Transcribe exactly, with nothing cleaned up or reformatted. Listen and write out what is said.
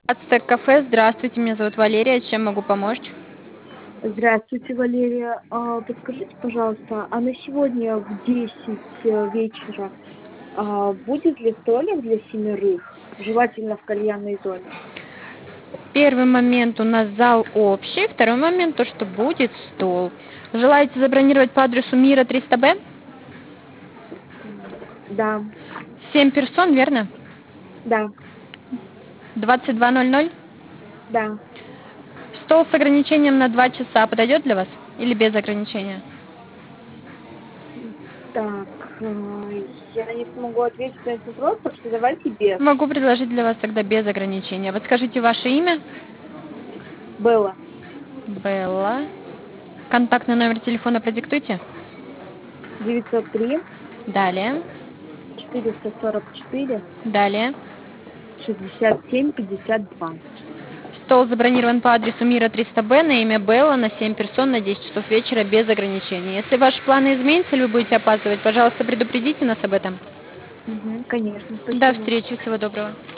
Ацтек кафе. Здравствуйте, меня зовут Валерия. Чем могу помочь? Здравствуйте, Валерия. А, подскажите, пожалуйста, а на сегодня в десять э, вечера а, будет ли столик для семерых? Желательно в кальянной зоне. Первый момент у нас зал общий, второй момент то, что будет стол. Желаете забронировать по адресу Мира триста Б? М, Да, семь персон, верно? да, двадцать два ноль ноль. да. Стол с ограничением на два часа подойдет для вас? Или без ограничения? Так, а, я не смогу ответить на этот вопрос, так что давайте без. Могу предложить для вас тогда без ограничения. Вот скажите ваше имя. Было. Белла. Контактный номер телефона продиктуйте. девятьсот три Далее. четыреста сорок четыре Далее. шестьдесят семь пятьдесят два. Стол забронирован по адресу Мира триста Б на имя Белла на семь персон на десять часов вечера без ограничений. Если ваши планы изменятся или вы будете опаздывать, пожалуйста, предупредите нас об этом. Мгм, конечно, До спасибо. встречи, всего доброго.